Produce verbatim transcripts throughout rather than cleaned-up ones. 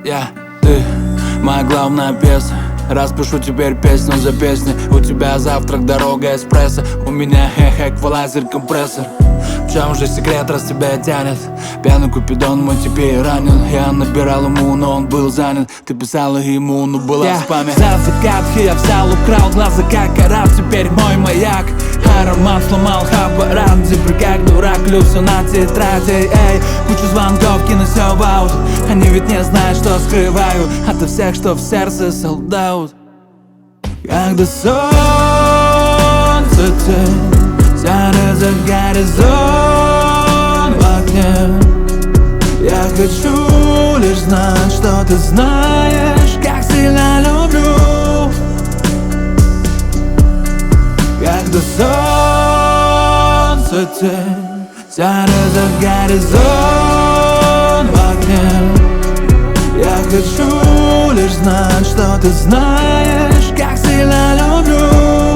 Я, ты, моя главная песня. Распишу теперь песню за песней. У тебя завтрак, дорога, эспрессо. У меня хе-хе, эквалайзер, компрессор. В чем же секрет, раз тебя тянет? Пьяный купидон мой теперь ранен. Я набирал ему, но он был занят. Ты писала ему, но была yeah. в спаме. За загадки я взял, украл глаза, как араб. Теперь мой маяк. Аромат сломал хабаран. Теперь как дурак, люблю на тетради. Эй, кучу звонков, кину все в аут. Они ведь не знают, что скрываю ото всех, что в сердце солдат. Когда солнце тень тянет за горизонт в окне, я хочу лишь знать, что ты знаешь, как сильно люблю. Когда солнце тень тянет за горизонт в окне, я хочу лишь знать, что ты знаешь, как сильно люблю.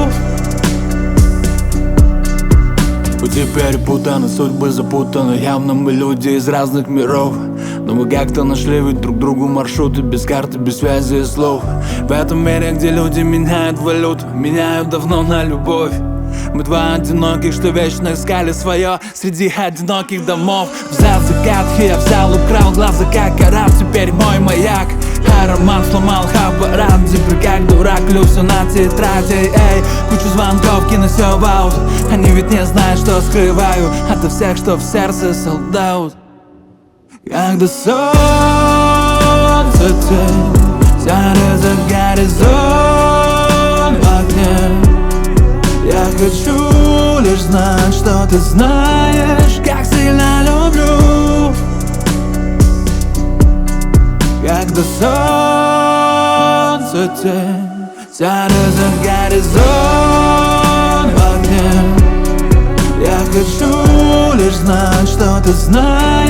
Теперь путаны, судьбы запутаны. Явно мы люди из разных миров, но мы как-то нашли ведь друг другу маршруты. Без карты, без связи и слов. В этом мире, где люди меняют валюту, меняют давно на любовь. Мы два одиноких, что вечно искали свое среди одиноких домов. За загадки я взял, украл глаза, как араб. Теперь мой маяк. Аромат сломал хабаран. Теперь как дурак, люблю на тетради. Эй, кучу звонков, кину все в аут. Они ведь не знают, что скрываю ото всех, что в сердце солдат. Когда солнце тень тянет за горизонт в окне, я хочу лишь знать, что ты знаешь, как сильно люблю. Когда солнце тень тянет за горизонт в окне, я хочу лишь знать, что ты знаешь.